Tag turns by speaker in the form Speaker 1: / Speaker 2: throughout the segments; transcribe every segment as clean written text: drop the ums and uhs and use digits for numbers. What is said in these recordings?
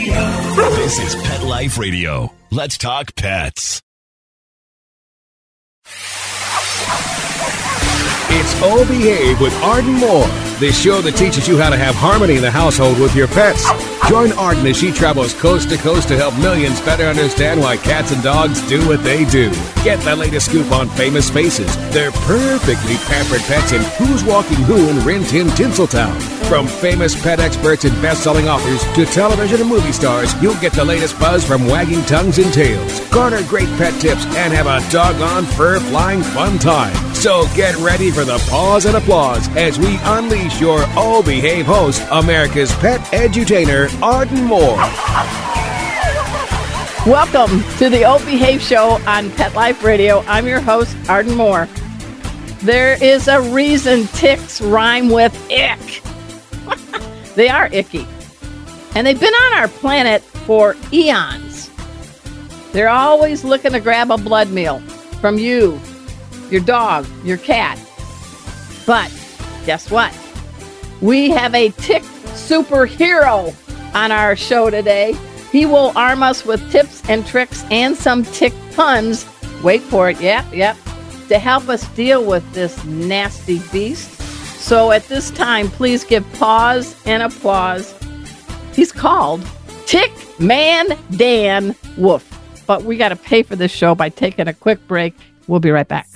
Speaker 1: This is Pet Life Radio. Let's talk pets.
Speaker 2: It's Oh Behave with Arden Moore, the show that teaches you how to have harmony in the household with your pets. Join Arden as she travels coast to coast to help millions better understand why cats and dogs do what they do. Get the latest scoop on famous faces, their perfectly pampered pets, and who's walking who in Rin Tin Tinseltown. From famous pet experts and best-selling authors to television and movie stars, you'll get the latest buzz from wagging tongues and tails, garner great pet tips, and have a doggone fur-flying fun time. So get ready for the pause and applause as we unleash your Oh Behave host, America's pet edutainer, Arden Moore.
Speaker 3: Welcome to the Oh Behave show on Pet Life Radio. I'm your host, Arden Moore. There is a reason ticks rhyme with ick. They are icky. And they've been on our planet for eons. They're always looking to grab a blood meal from you, your dog, your cat. But guess what? We have a tick superhero on our show today. He will arm us with tips and tricks and some tick puns. Wait for it. Yep. To help us deal with this nasty beast. So at this time, please give pause and applause. He's called Tick Man Dan Wolf. But we got to pay for this show by taking a quick break. We'll be right back.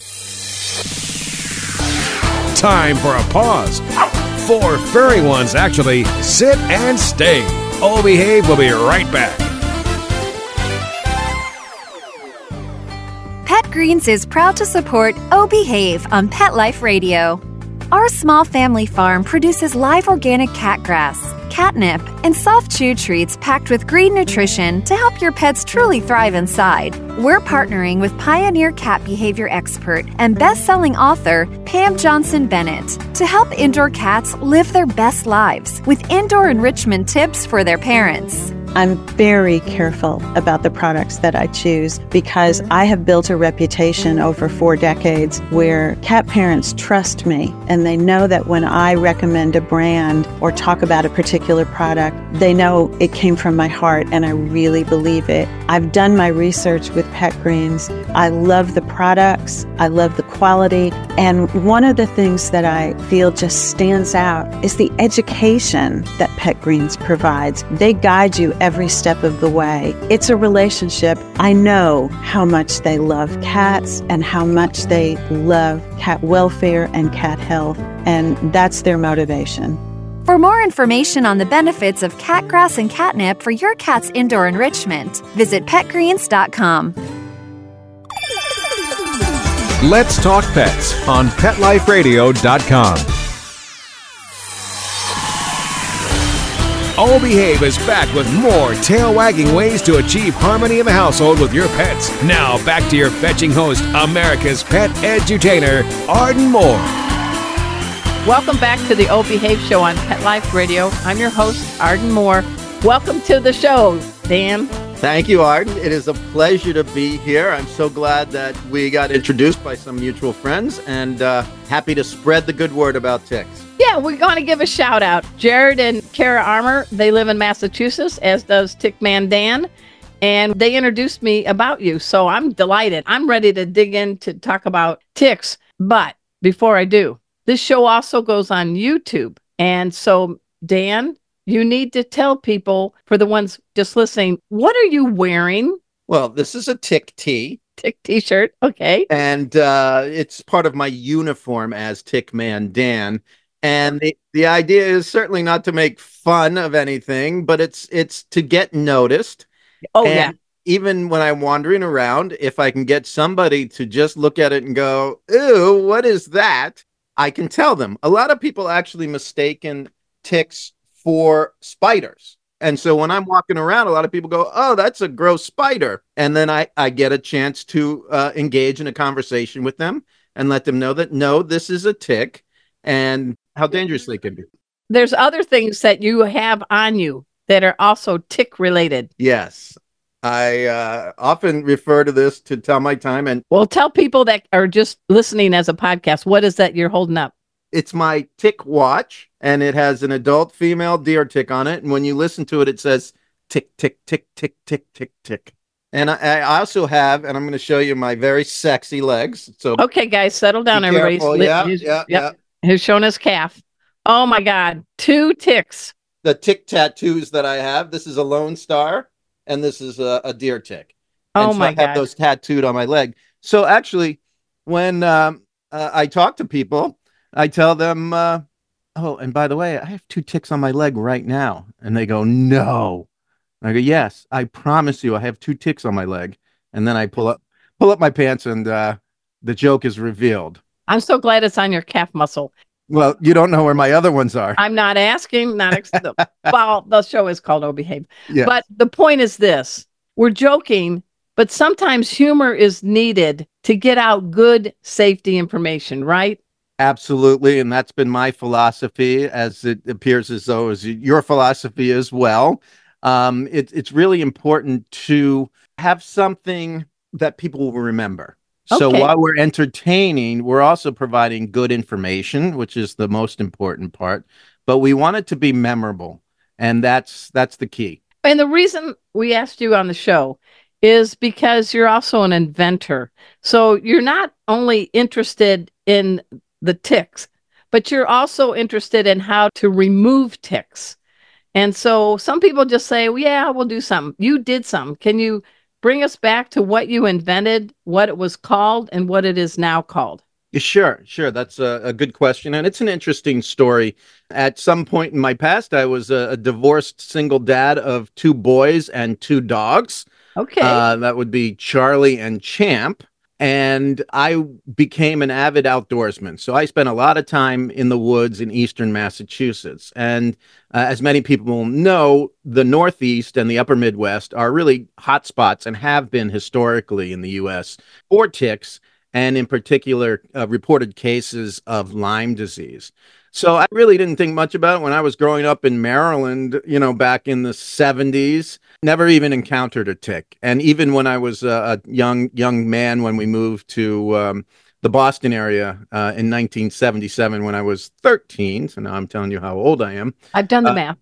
Speaker 2: Time for a pause. 4 furry ones, actually. Sit and stay. Oh Behave will be right back.
Speaker 4: Pet Greens is proud to support Oh Behave on Pet Life Radio. Our small family farm produces live organic cat grass, catnip, and soft chew treats packed with green nutrition to help your pets truly thrive inside. We're partnering with pioneer cat behavior expert and best-selling author Pam Johnson Bennett to help indoor cats live their best lives with indoor enrichment tips for their parents.
Speaker 5: I'm very careful about the products that I choose because I have built a reputation over 4 decades where cat parents trust me and they know that when I recommend a brand or talk about a particular product, they know it came from my heart and I really believe it. I've done my research with Pet Greens. I love the products. I love the quality. And one of the things that I feel just stands out is the education that Pet Greens provides. They guide you every step of the way. It's a relationship. I know how much they love cats and how much they love cat welfare and cat health, and that's their motivation.
Speaker 4: For more information on the benefits of cat grass and catnip for your cat's indoor enrichment, visit petgreens.com.
Speaker 2: Let's talk pets on PetLifeRadio.com. Oh Behave is back with more tail-wagging ways to achieve harmony in the household with your pets. Now, back to your fetching host, America's pet edutainer, Arden Moore.
Speaker 3: Welcome back to the Oh Behave show on Pet Life Radio. I'm your host, Arden Moore. Welcome to the show, Dan.
Speaker 6: Thank you, Arden. It is a pleasure to be here. I'm so glad that we got introduced by some mutual friends and happy to spread the good word about ticks.
Speaker 3: Yeah, we're going to give a shout out. Jared and Kara Armour, they live in Massachusetts, as does Tickman Dan, and they introduced me about you. So I'm delighted. I'm ready to dig in to talk about ticks. But before I do, this show also goes on YouTube. And so, Dan, you need to tell people, for the ones just listening, what are you wearing?
Speaker 6: Well, this is a tick tee.
Speaker 3: Tick t-shirt, okay.
Speaker 6: And it's part of my uniform as Tickman Dan. And the idea is certainly not to make fun of anything, but it's to get noticed.
Speaker 3: Oh,
Speaker 6: and
Speaker 3: yeah.
Speaker 6: Even when I'm wandering around, if I can get somebody to just look at it and go, "Ooh, what is that?" I can tell them. A lot of people actually mistaken ticks for spiders. And so when I'm walking around, a lot of people go, "Oh, that's a gross spider." And then I get a chance to engage in a conversation with them and let them know that, no, this is a tick and how dangerously it can be.
Speaker 3: There's other things that you have on you that are also tick related.
Speaker 6: Yes. I often refer to this to tell my time. And
Speaker 3: well, tell people that are just listening as a podcast, what is that you're holding up?
Speaker 6: It's my tick watch, and it has an adult female deer tick on it. And when you listen to it, it says tick, tick, tick, tick, tick, tick, tick. And I also have, and I'm going to show you my very sexy legs. So
Speaker 3: Okay, guys, settle down,
Speaker 6: be
Speaker 3: everybody.
Speaker 6: careful. Yeah, yeah, yeah.
Speaker 3: Who's showing his calf? Oh my God, 2 ticks.
Speaker 6: The tick tattoos that I have. This is a Lone Star, and this is a deer tick.
Speaker 3: Oh
Speaker 6: And so
Speaker 3: my
Speaker 6: I have
Speaker 3: God.
Speaker 6: those tattooed on my leg. So actually, when I talk to people, I tell them, "Oh, and by the way, I have 2 ticks on my leg right now," and they go, "No." I go, "Yes, I promise you, I have 2 ticks on my leg." And then I pull up my pants, and the joke is revealed.
Speaker 3: I'm so glad it's on your calf muscle.
Speaker 6: Well, you don't know where my other ones are.
Speaker 3: I'm not asking, well, the show is called Oh Behave.
Speaker 6: Yes.
Speaker 3: But the point is this, we're joking, but sometimes humor is needed to get out good safety information, right?
Speaker 6: Absolutely. And that's been my philosophy, as it appears as though is your philosophy as well. It's really important to have something that people will remember. So
Speaker 3: Okay.
Speaker 6: while we're entertaining, we're also providing good information, which is the most important part. But we want it to be memorable, and that's the key.
Speaker 3: And the reason we asked you on the show is because you're also an inventor. So you're not only interested in the ticks, but you're also interested in how to remove ticks. And so some people just say, well, yeah, we'll do something. You did something. Can you bring us back to what you invented, what it was called, and what it is now called?
Speaker 6: Sure, sure. That's a good question. And it's an interesting story. At some point in my past, I was a divorced single dad of 2 boys and 2 dogs.
Speaker 3: Okay.
Speaker 6: That would be Charlie and Champ. And I became an avid outdoorsman. So I spent a lot of time in the woods in eastern Massachusetts. And as many people know, the Northeast and the upper Midwest are really hot spots and have been historically in the U.S. for ticks, and in particular, reported cases of Lyme disease. So I really didn't think much about it when I was growing up in Maryland, back in the 70s. Never even encountered a tick. And even when I was a young man, when we moved to the Boston area in 1977, when I was 13, so now I'm telling you how old I am.
Speaker 3: I've done the math.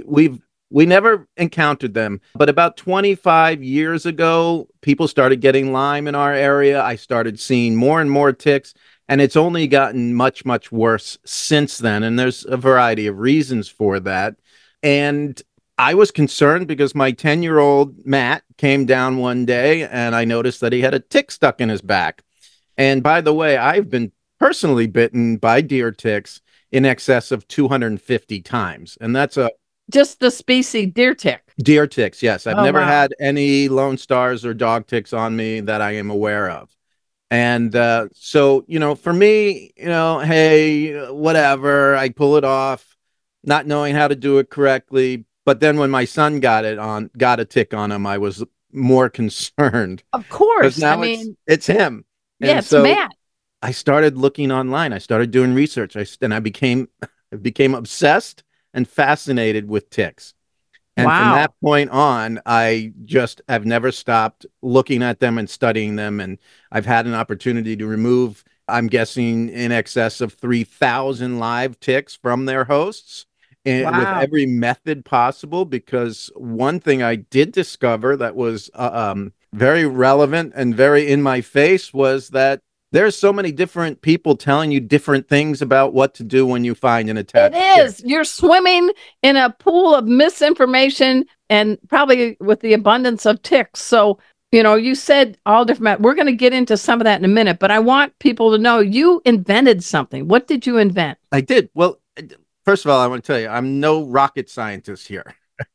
Speaker 6: We never encountered them, but about 25 years ago, people started getting Lyme in our area. I started seeing more and more ticks, and it's only gotten much, much worse since then. And there's a variety of reasons for that. And I was concerned because my 10-year-old Matt came down one day and I noticed that he had a tick stuck in his back. And by the way, I've been personally bitten by deer ticks in excess of 250 times. And that's
Speaker 3: just the species deer tick.
Speaker 6: Deer ticks, yes. I've never
Speaker 3: wow.
Speaker 6: had any Lone Stars or dog ticks on me that I am aware of. And so, for me, hey, whatever, I pull it off, not knowing how to do it correctly. But then when my son got a tick on him, I was more concerned.
Speaker 3: Of course.
Speaker 6: Now it's him.
Speaker 3: Yeah,
Speaker 6: and
Speaker 3: it's Matt.
Speaker 6: I started looking online. I started doing research. I became obsessed and fascinated with ticks. And from that point on, I just have never stopped looking at them and studying them. And I've had an opportunity to remove, I'm guessing, in excess of 3,000 live ticks from their hosts with every method possible. Because one thing I did discover that was very relevant and very in my face was that there's so many different people telling you different things about what to do when you find an attached tick.
Speaker 3: It is. You're swimming in a pool of misinformation and probably with the abundance of ticks. So, you said all different. We're going to get into some of that in a minute, but I want people to know you invented something. What did you invent?
Speaker 6: I did. Well, first of all, I want to tell you, I'm no rocket scientist here.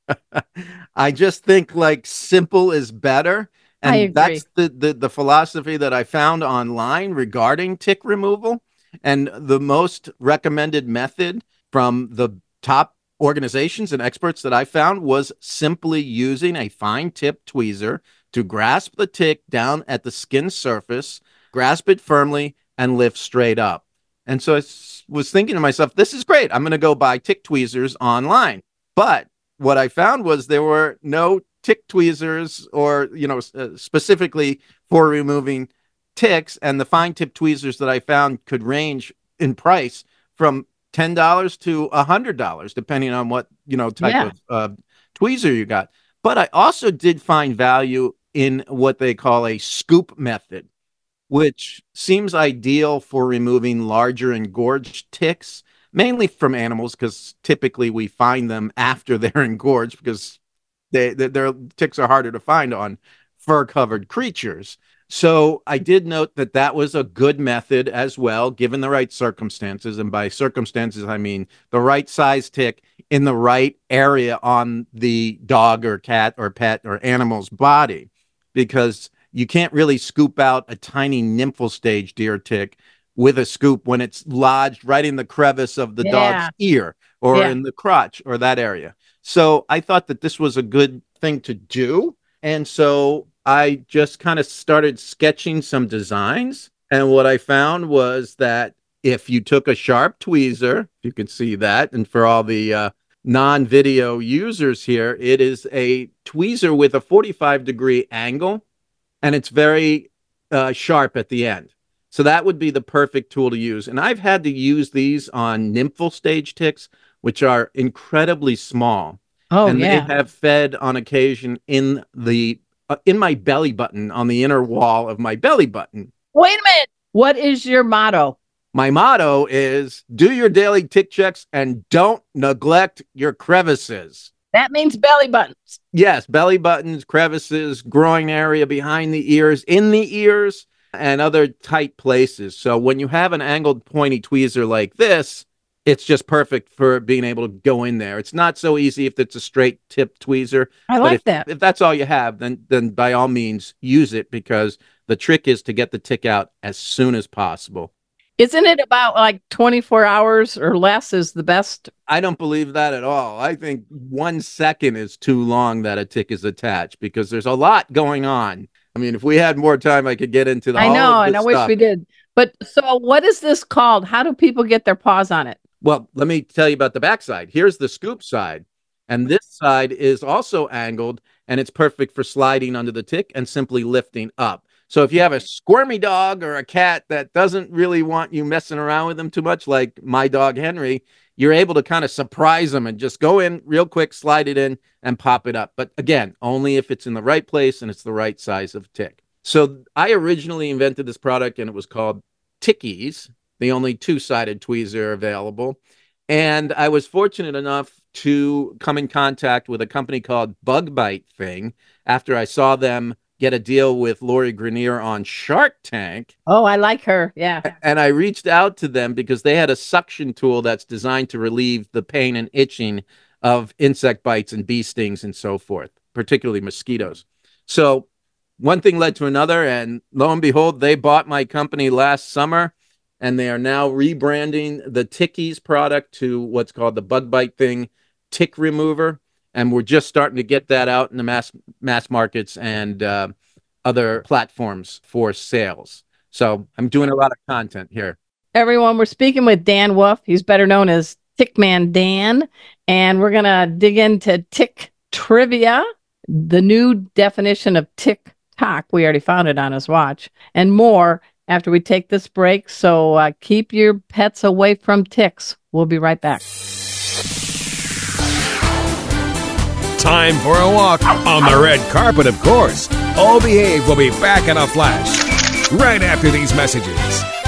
Speaker 6: I just think simple is better. And that's the philosophy that I found online regarding tick removal. And the most recommended method from the top organizations and experts that I found was simply using a fine tip tweezer to grasp the tick down at the skin surface, grasp it firmly, and lift straight up. And so I was thinking to myself, this is great. I'm going to go buy tick tweezers online. But what I found was there were no tick tweezers or, specifically for removing ticks. And the fine tip tweezers that I found could range in price from $10 to $100, depending on what, type of tweezer you got. But I also did find value in what they call a scoop method, which seems ideal for removing larger engorged ticks, mainly from animals, because typically we find them after they're engorged because their ticks are harder to find on fur-covered creatures. So I did note that that was a good method as well, given the right circumstances. And by circumstances, I mean the right size tick in the right area on the dog or cat or pet or animal's body, because you can't really scoop out a tiny nymphal stage deer tick with a scoop when it's lodged right in the crevice of the dog's ear or in the crotch or that area. So I thought that this was a good thing to do. And so I just kind of started sketching some designs. And what I found was that if you took a sharp tweezer, you can see that. And for all the non-video users here, it is a tweezer with a 45-degree angle, and it's very sharp at the end. So that would be the perfect tool to use. And I've had to use these on nymphal stage ticks, which are incredibly small.
Speaker 3: Oh,
Speaker 6: and
Speaker 3: yeah.
Speaker 6: they have fed on occasion in my belly button, on the inner wall of my belly button.
Speaker 3: Wait a minute. What is your motto?
Speaker 6: My motto is do your daily tick checks and don't neglect your crevices.
Speaker 3: That means belly buttons.
Speaker 6: Yes, belly buttons, crevices, groin area, behind the ears, in the ears, and other tight places. So when you have an angled pointy tweezer like this, it's just perfect for being able to go in there. It's not so easy if it's a straight tip tweezer.
Speaker 3: I like that.
Speaker 6: If that's all you have, then by all means use it, because the trick is to get the tick out as soon as possible.
Speaker 3: Isn't it about like 24 hours or less is the best?
Speaker 6: I don't believe that at all. I think 1 second is too long that a tick is attached, because there's a lot going on. I mean, if we had more time, I could get into the
Speaker 3: I know, and I
Speaker 6: stuff.
Speaker 3: wish we did. But so what is this called? How do people get their paws on it?
Speaker 6: Well, let me tell you about the backside. Here's the scoop side. And this side is also angled, and it's perfect for sliding under the tick and simply lifting up. So if you have a squirmy dog or a cat that doesn't really want you messing around with them too much, like my dog Henry, you're able to kind of surprise them and just go in real quick, slide it in, and pop it up. But again, only if it's in the right place and it's the right size of tick. So I originally invented this product, and it was called Tickies, the only two-sided tweezer available. And I was fortunate enough to come in contact with a company called Bug Bite Thing after I saw them get a deal with Lori Grenier on Shark Tank.
Speaker 3: Oh, I like her. Yeah.
Speaker 6: And I reached out to them because they had a suction tool that's designed to relieve the pain and itching of insect bites and bee stings and so forth, particularly mosquitoes. So one thing led to another, and lo and behold, they bought my company last summer, and they are now rebranding the Tickies product to what's called the Bug Bite Thing Tick Remover. And we're just starting to get that out in the mass markets and other platforms for sales. So I'm doing a lot of content here.
Speaker 3: Everyone, we're speaking with Dan Wolf. He's better known as Tickman Dan. And we're going to dig into tick trivia, the new definition of tick-tock. We already found it on his watch, and more after we take this break. So keep your pets away from ticks. We'll be right back.
Speaker 2: Time for a walk on the red carpet, of course. Oh Behave will be back in a flash right after these messages.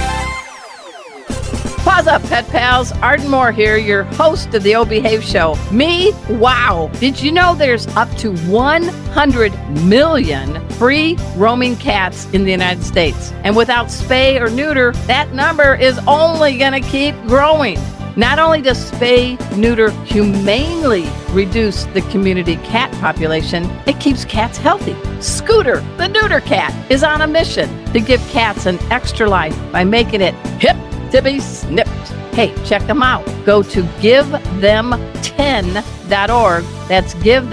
Speaker 3: Pause up, pet pals. Arden Moore here, your host of the Oh Behave Show. Me? Wow. Did you know there's up to 100 million free roaming cats in the United States? And without spay or neuter, that number is only going to keep growing. Not only does spay neuter humanely reduce the community cat population, it keeps cats healthy. Scooter, the neuter cat, is on a mission to give cats an extra life by making it hip to be snipped. Hey, check them out. Go to GiveThem10.org. That's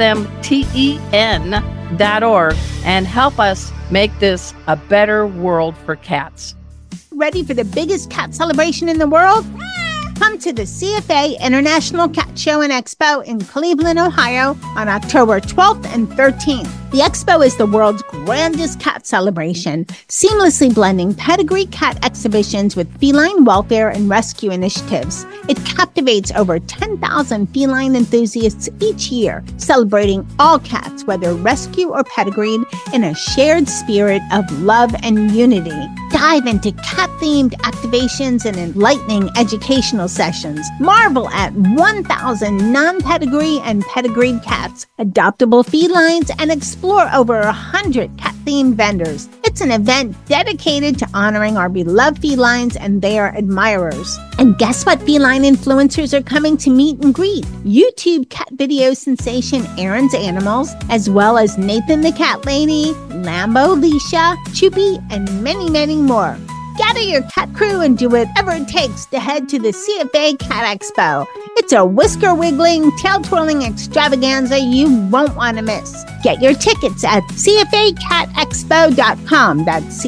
Speaker 3: GiveThem10.org, and help us make this a better world for cats.
Speaker 7: Ready for the biggest cat celebration in the world? Come to the CFA International Cat Show and Expo in Cleveland, Ohio on October 12th and 13th. The expo is the world's grandest cat celebration, seamlessly blending pedigree cat exhibitions with feline welfare and rescue initiatives. It captivates over 10,000 feline enthusiasts each year, celebrating all cats, whether rescue or pedigreed, in a shared spirit of love and unity. Dive into cat-themed activations and enlightening educational sessions. Marvel at 1,000 non-pedigree and pedigreed cats, adoptable felines, and explore over 100 cat-themed vendors. It's an event dedicated to honoring our beloved felines and their admirers. And guess what feline influencers are coming to meet and greet? YouTube cat video sensation Aaron's Animals, as well as Nathan the Cat Lady, Lambo Leisha, Choopy, and many, many more. Gather your cat crew and do whatever it takes to head to the CFA Cat Expo. It's a whisker-wiggling, tail-twirling extravaganza you won't want to miss. Get your tickets at CFACatExpo.com. That's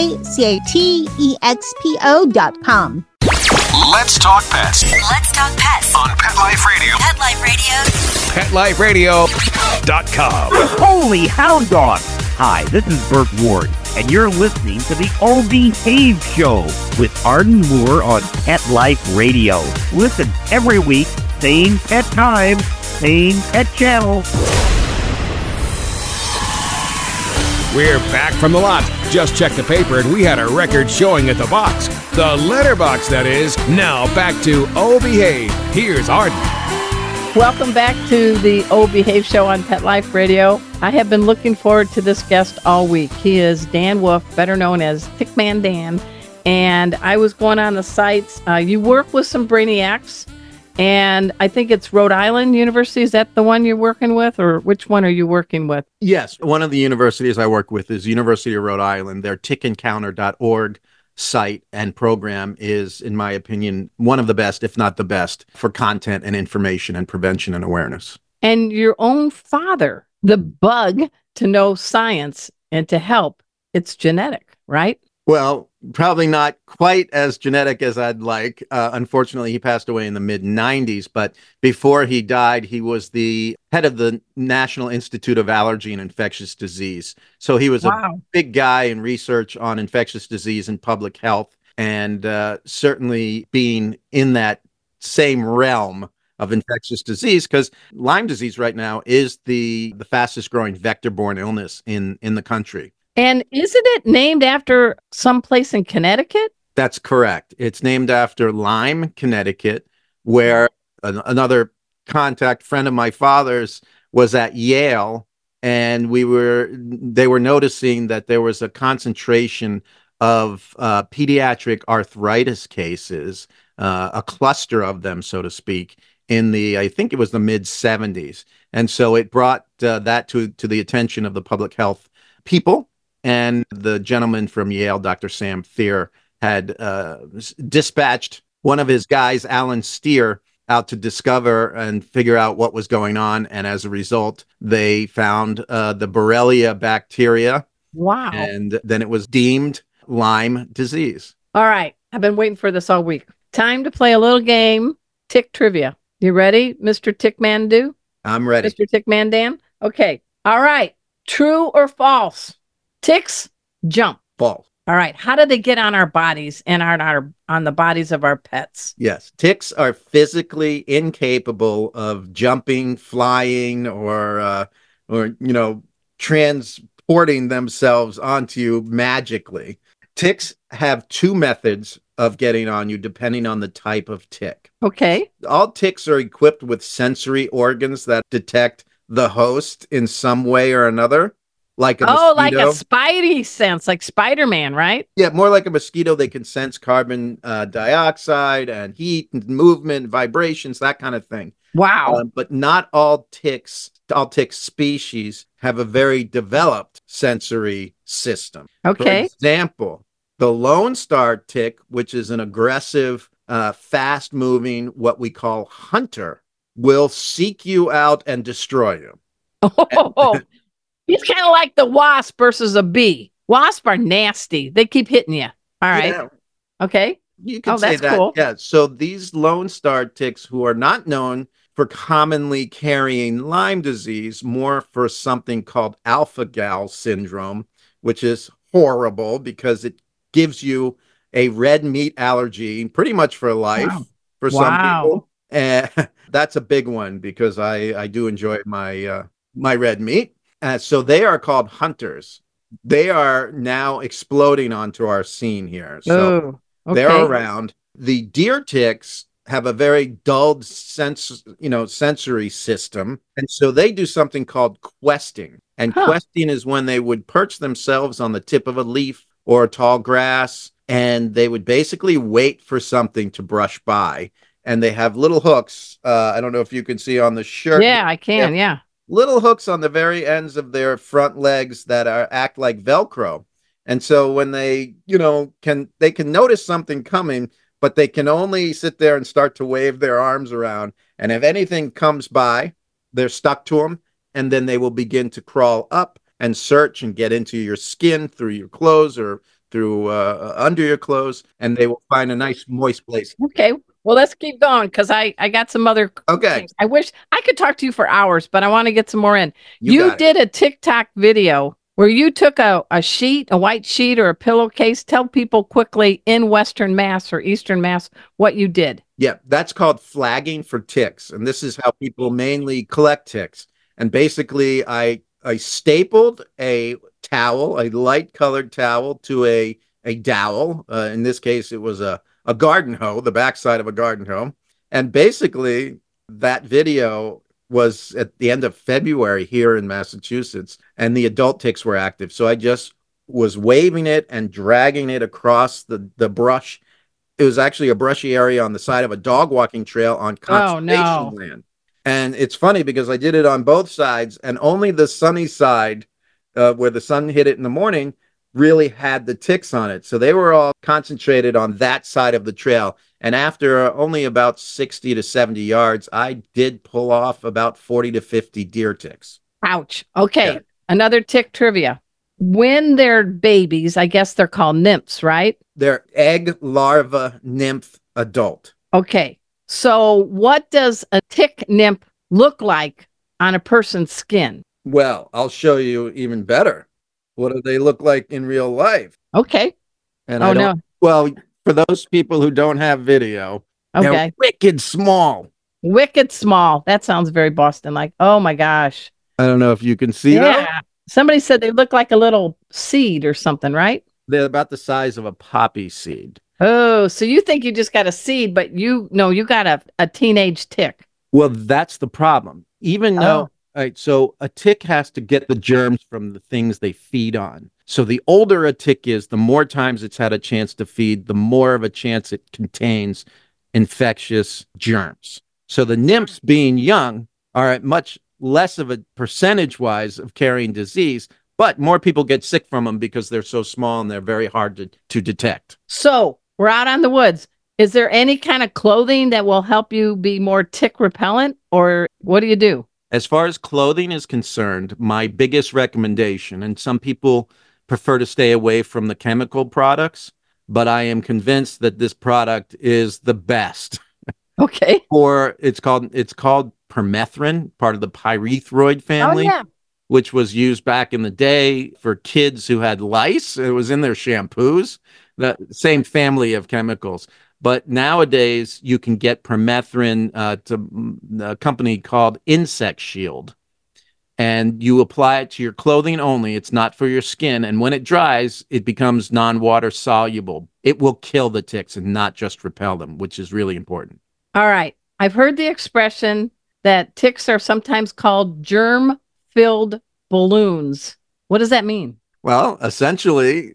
Speaker 7: CFACatExpo.com.
Speaker 1: Let's talk pets
Speaker 8: Let's talk pets
Speaker 1: on Pet Life Radio.
Speaker 8: Pet Life Radio.
Speaker 1: PetLifeRadio.com.
Speaker 9: Holy hound dog! Hi, this is Burt Ward, and you're listening to the Oh Behave Show with Arden Moore on Pet Life Radio. Listen every week, same pet time, same pet channel.
Speaker 2: We're back from the lot. Just checked the paper and we had a record showing at the box. The letterbox, that is. Now back to Oh Behave. Here's Arden.
Speaker 3: Welcome back to the Oh Behave Show on Pet Life Radio. I have been looking forward to this guest all week. He is Dan Wolf, better known as Tickman Dan. And I was going on the sites. You work with some brainiacs, and I think it's Rhode Island University. Is that the one you're working with, or which one are you working with?
Speaker 6: Yes, one of the universities I work with is University of Rhode Island. Their tickencounter.org site and program is, in my opinion, one of the best, if not the best, for content and information and prevention and awareness.
Speaker 3: And your own father, the bug to know science and to help, it's genetic, right?
Speaker 6: Well, probably not quite as genetic as I'd like. Unfortunately, he passed away in the mid-90s, but before he died, he was the head of the National Institute of Allergy and Infectious Disease. So he was a big guy in research on infectious disease and public health, and certainly being in that same realm of infectious disease, because Lyme disease right now is the fastest growing vector-borne illness in the country.
Speaker 3: And isn't it named after some place in Connecticut?
Speaker 6: That's correct. It's named after Lyme, Connecticut, where another contact friend of my father's was at Yale, and they were noticing that there was a concentration of pediatric arthritis cases, a cluster of them, so to speak, in I think it was the mid-70s. And so it brought that to the attention of the public health people. And the gentleman from Yale, Dr. Sam Thier, had dispatched one of his guys, Alan Steer, out to discover and figure out what was going on. And as a result, they found the Borrelia bacteria.
Speaker 3: Wow.
Speaker 6: And then it was deemed Lyme disease.
Speaker 3: All right. I've been waiting for this all week. Time to play a little game, Tick Trivia. You ready, Mr. Tickman?
Speaker 6: I'm ready.
Speaker 3: Mr. Tickman Dan? Okay. All right. True or false? Ticks jump.
Speaker 6: False.
Speaker 3: All right. How do they get on our bodies and on the bodies of our pets?
Speaker 6: Yes. Ticks are physically incapable of jumping, flying, or transporting themselves onto you magically. Ticks have two methods of getting on you depending on the type of tick.
Speaker 3: Okay.
Speaker 6: All ticks are equipped with sensory organs that detect the host in some way or another. Like a mosquito.
Speaker 3: Like a spidey sense, like Spider-Man, right?
Speaker 6: Yeah, more like a mosquito. They can sense carbon dioxide and heat and movement, vibrations, that kind of thing.
Speaker 3: Wow.
Speaker 6: But not all tick species have a very developed sensory system.
Speaker 3: Okay.
Speaker 6: For example, the Lone Star tick, which is an aggressive, fast-moving, what we call hunter, will seek you out and destroy you.
Speaker 3: Oh, he's kind of like the wasp versus a bee. Wasps are nasty. They keep hitting you. All right.
Speaker 6: Yeah.
Speaker 3: Okay.
Speaker 6: You could
Speaker 3: Oh,
Speaker 6: say
Speaker 3: that's
Speaker 6: that.
Speaker 3: cool.
Speaker 6: Yeah. So these Lone Star ticks who are not known for commonly carrying Lyme disease, more for something called alpha-gal syndrome, which is horrible because it gives you a red meat allergy pretty much for life
Speaker 3: Wow.
Speaker 6: for some
Speaker 3: Wow.
Speaker 6: people. And that's a big one because I do enjoy my red meat. So they are called hunters. They are now exploding onto our scene here. So
Speaker 3: Oh,
Speaker 6: they're
Speaker 3: okay.
Speaker 6: around. The deer ticks have a very dulled sensory system. And so they do something called questing. And
Speaker 3: Huh.
Speaker 6: questing is when they would perch themselves on the tip of a leaf or a tall grass, and they would basically wait for something to brush by. And they have little hooks. I don't know if you can see on the shirt.
Speaker 3: Yeah, I can. Yeah.
Speaker 6: Little hooks on the very ends of their front legs that act like Velcro. And so when they can notice something coming, but they can only sit there and start to wave their arms around. And if anything comes by, they're stuck to them. And then they will begin to crawl up and search and get into your skin through your clothes or through under your clothes. And they will find a nice moist place.
Speaker 3: Okay. Well, let's keep going because I got some other things. I wish I could talk to you for hours, but I want to get some more in. You did a TikTok video where you took a white sheet or a pillowcase. Tell people quickly in Western Mass or Eastern Mass what you did.
Speaker 6: Yeah, that's called flagging for ticks. And this is how people mainly collect ticks. And basically, I stapled a towel, a light colored towel to a dowel. In this case, it was a garden hoe, the backside of a garden hoe. And basically, that video was at the end of February here in Massachusetts, and the adult ticks were active. So I just was waving it and dragging it across the brush. It was actually a brushy area on the side of a dog walking trail on conservation land. And it's funny because I did it on both sides, and only the sunny side where the sun hit it in the morning really had the ticks on it. So they were all concentrated on that side of the trail. And after only about 60 to 70 yards, I did pull off about 40 to 50 deer ticks.
Speaker 3: Ouch. Okay. Yeah. Another tick trivia. When they're babies, I guess they're called nymphs, right?
Speaker 6: They're egg, larva, nymph, adult.
Speaker 3: Okay. So what does a tick nymph look like on a person's skin?
Speaker 6: Well, I'll show you even better. What do they look like in real life?
Speaker 3: Okay.
Speaker 6: And well, for those people who don't have video, they're wicked small.
Speaker 3: Wicked small. That sounds very Boston-like. Oh my gosh.
Speaker 6: I don't know if you can see them.
Speaker 3: Somebody said they look like a little seed or something, right?
Speaker 6: They're about the size of a poppy seed.
Speaker 3: Oh, so you think you just got a seed, but you got a teenage tick.
Speaker 6: Well, that's the problem. Even though, so a tick has to get the germs from the things they feed on. So the older a tick is, the more times it's had a chance to feed, the more of a chance it contains infectious germs. So the nymphs being young are at much less of a percentage-wise of carrying disease, but more people get sick from them because they're so small and they're very hard to detect.
Speaker 3: So we're out on the woods. Is there any kind of clothing that will help you be more tick repellent, or what do you do?
Speaker 6: As far as clothing is concerned, my biggest recommendation, and some people prefer to stay away from the chemical products, but I am convinced that this product is the best.
Speaker 3: Okay.
Speaker 6: It's called permethrin, part of the pyrethroid family, which was used back in the day for kids who had lice. It was in their shampoos, the same family of chemicals. But nowadays, you can get permethrin to a company called Insect Shield. And you apply it to your clothing only. It's not for your skin. And when it dries, it becomes non-water soluble. It will kill the ticks and not just repel them, which is really important.
Speaker 3: All right. I've heard the expression that ticks are sometimes called germ-filled balloons. What does that mean?
Speaker 6: Well, essentially,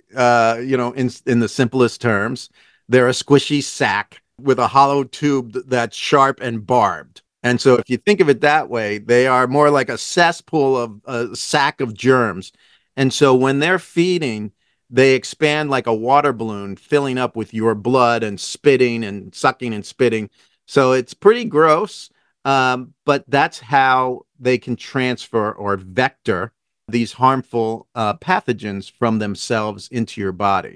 Speaker 6: in the simplest terms, they're a squishy sac with a hollow tube that's sharp and barbed. And so if you think of it that way, they are more like a cesspool of a sack of germs. And so when they're feeding, they expand like a water balloon, filling up with your blood and spitting and sucking and spitting. So it's pretty gross, but that's how they can transfer or vector these harmful pathogens from themselves into your body.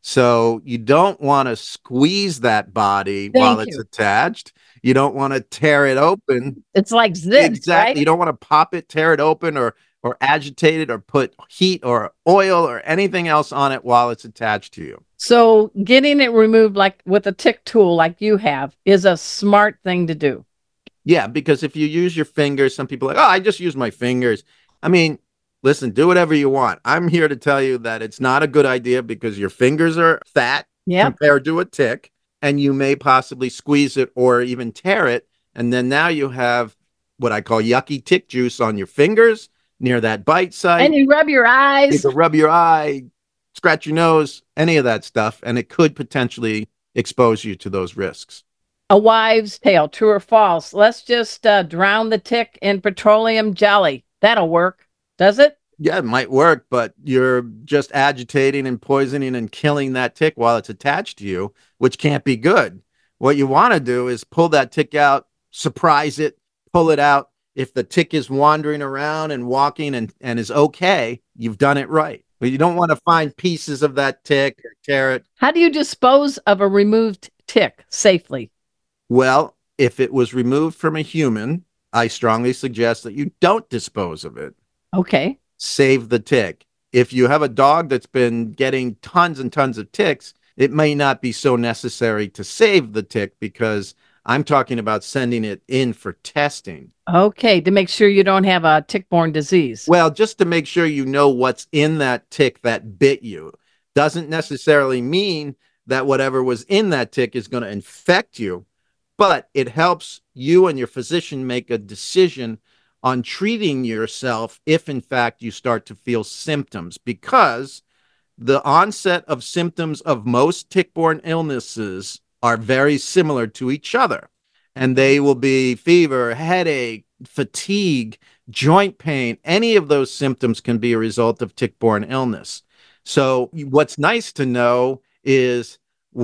Speaker 6: So you don't want to squeeze that body while it's attached. You don't want to tear it open.
Speaker 3: It's like zips,
Speaker 6: exactly.
Speaker 3: Right?
Speaker 6: You don't want to pop it, tear it open, or agitate it, or put heat or oil or anything else on it while it's attached to you.
Speaker 3: So getting it removed, like with a tick tool like you have, is a smart thing to do.
Speaker 6: Yeah, because if you use your fingers, some people are like, oh, I just use my fingers. I mean, listen, do whatever you want. I'm here to tell you that it's not a good idea because your fingers are fat compared to a tick, and you may possibly squeeze it or even tear it. And then now you have what I call yucky tick juice on your fingers near that bite site.
Speaker 3: And you rub your eyes.
Speaker 6: You can rub your eye, scratch your nose, any of that stuff, and it could potentially expose you to those risks.
Speaker 3: A wives' tale, true or false? Let's just drown the tick in petroleum jelly. That'll work. Does it?
Speaker 6: Yeah, it might work, but you're just agitating and poisoning and killing that tick while it's attached to you, which can't be good. What you want to do is pull that tick out, surprise it, pull it out. If the tick is wandering around and walking and is okay, you've done it right. But you don't want to find pieces of that tick or tear it.
Speaker 3: How do you dispose of a removed tick safely?
Speaker 6: Well, if it was removed from a human, I strongly suggest that you don't dispose of it.
Speaker 3: Okay.
Speaker 6: Save the tick. If you have a dog that's been getting tons and tons of ticks, it may not be so necessary to save the tick because I'm talking about sending it in for testing.
Speaker 3: Okay, to make sure you don't have a tick-borne disease.
Speaker 6: Well, just to make sure you know what's in that tick that bit you. Doesn't necessarily mean that whatever was in that tick is going to infect you, but it helps you and your physician make a decision on treating yourself if, in fact, you start to feel symptoms, because the onset of symptoms of most tick-borne illnesses are very similar to each other. And they will be fever, headache, fatigue, joint pain. Any of those symptoms can be a result of tick-borne illness. So what's nice to know is,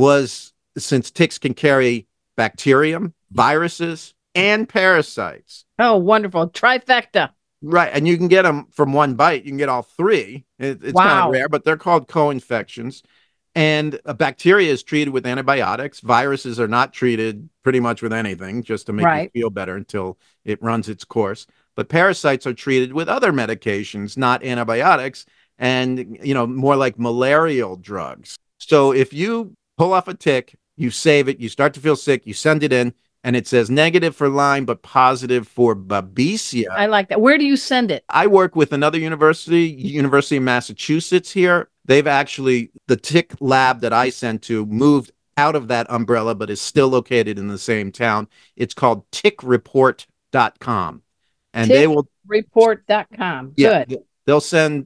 Speaker 6: since ticks can carry bacterium, viruses, and parasites.
Speaker 3: Oh, wonderful. Trifecta.
Speaker 6: Right. And you can get them from one bite. You can get all three. It's kind of rare, but they're called co-infections. And a bacteria is treated with antibiotics. Viruses are not treated pretty much with anything, just to make you feel better until it runs its course. But parasites are treated with other medications, not antibiotics, and, more like malarial drugs. So if you pull off a tick, you save it, you start to feel sick, you send it in, and it says negative for Lyme, but positive for Babesia.
Speaker 3: I like that. Where do you send it?
Speaker 6: I work with another University of Massachusetts here. They've actually, the tick lab that I sent to moved out of that umbrella, but is still located in the same town. It's called tickreport.com. And they will
Speaker 3: report.com.
Speaker 6: Yeah,
Speaker 3: good.
Speaker 6: They'll send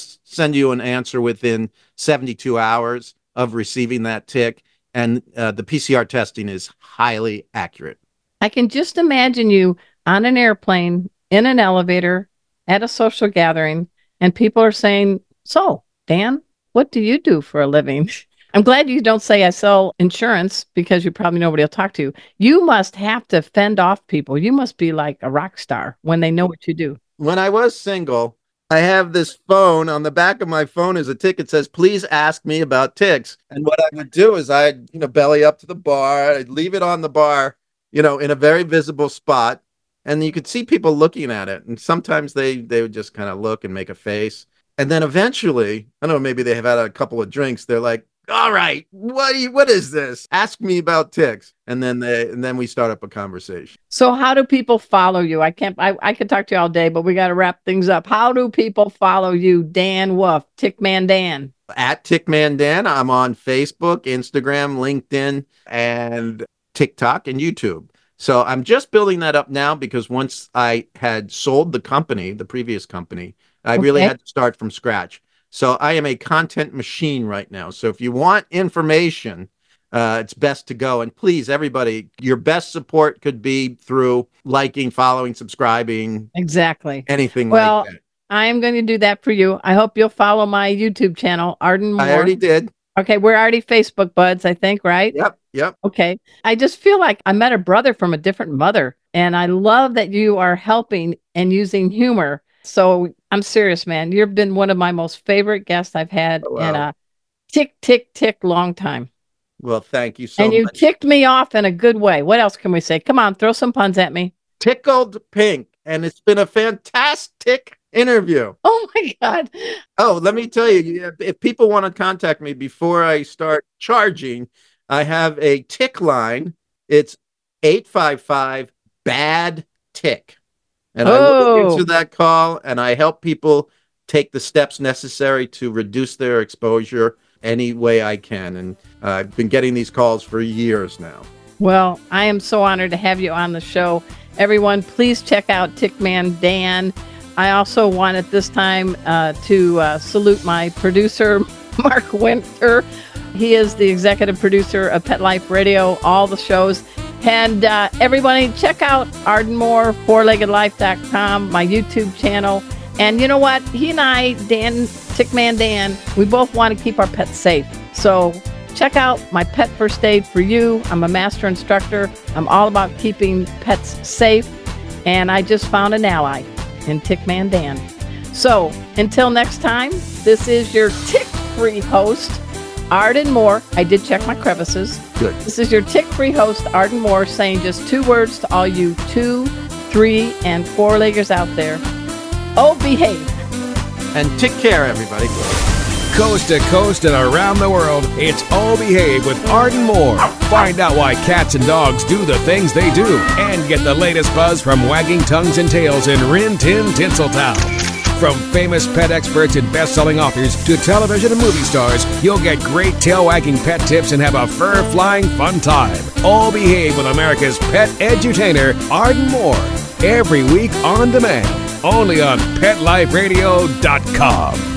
Speaker 6: you an answer within 72 hours of receiving that tick. And the PCR testing is highly accurate.
Speaker 3: I can just imagine you on an airplane, in an elevator, at a social gathering, and people are saying, so, Dan, what do you do for a living? I'm glad you don't say I sell insurance, because you probably nobody will talk to you. You must have to fend off people. You must be like a rock star when they know what you do.
Speaker 6: When I was single, I have this phone. On the back of my phone is a ticket that says, please ask me about ticks. And what I would do is I'd, belly up to the bar. I'd leave it on the bar, in a very visible spot. And you could see people looking at it. And sometimes they would just kind of look and make a face. And then eventually, I don't know, maybe they have had a couple of drinks. They're like, all right, what is this? Ask me about ticks. And then we start up a conversation.
Speaker 3: So how do people follow you? I could talk to you all day, but we got to wrap things up. How do people follow you, Dan Wolf, Tickman Dan?
Speaker 6: At Tickman Dan. I'm on Facebook, Instagram, LinkedIn, and TikTok and YouTube. So I'm just building that up now, because once I had sold the previous company, I really had to start from scratch. So I am a content machine right now. So if you want information, it's best to go. And please, everybody, your best support could be through liking, following, subscribing.
Speaker 3: Exactly.
Speaker 6: Anything like that.
Speaker 3: I am going to do that for you. I hope you'll follow my YouTube channel, Arden Moore.
Speaker 6: I already did.
Speaker 3: Okay, we're already Facebook buds, I think, right?
Speaker 6: Yep.
Speaker 3: Okay. I just feel like I met a brother from a different mother, and I love that you are helping and using humor. So I'm serious, man. You've been one of my most favorite guests I've had in a tick, tick, tick long time.
Speaker 6: Well, thank you so much.
Speaker 3: And you ticked me off in a good way. What else can we say? Come on, throw some puns at me.
Speaker 6: Tickled pink. And it's been a fantastic interview.
Speaker 3: Oh, my God.
Speaker 6: Oh, let me tell you, if people want to contact me before I start charging, I have a tick line. It's 855-BAD-TICK. And I will answer that call, and I help people take the steps necessary to reduce their exposure any way I can. And I've been getting these calls for years now.
Speaker 3: Well, I am so honored to have you on the show. Everyone, please check out Tickman Dan. I also want at this time to salute my producer, Mark Winter. He is the executive producer of Pet Life Radio, all the shows. And everybody, check out Arden Moore, fourleggedlife.com, my YouTube channel. And you know what? He and I, Dan, Tickman Dan, we both want to keep our pets safe. So check out my Pet First Aid for You. I'm a master instructor. I'm all about keeping pets safe. And I just found an ally in Tickman Dan. So until next time, this is your tick-free host, Arden Moore. I did check my crevices.
Speaker 6: Good.
Speaker 3: This is your tick-free host, Arden Moore, saying just 2 words to all you 2, 3, and 4-leggers out there. Oh, behave.
Speaker 6: And take care, everybody.
Speaker 2: Coast to coast and around the world, it's Oh Behave with Arden Moore. Find out why cats and dogs do the things they do and get the latest buzz from wagging tongues and tails in Rin Tin Tinseltown. From famous pet experts and best-selling authors to television and movie stars, you'll get great tail-wagging pet tips and have a fur-flying fun time. Oh Behave with America's pet edutainer, Arden Moore. Every week on demand, only on PetLifeRadio.com.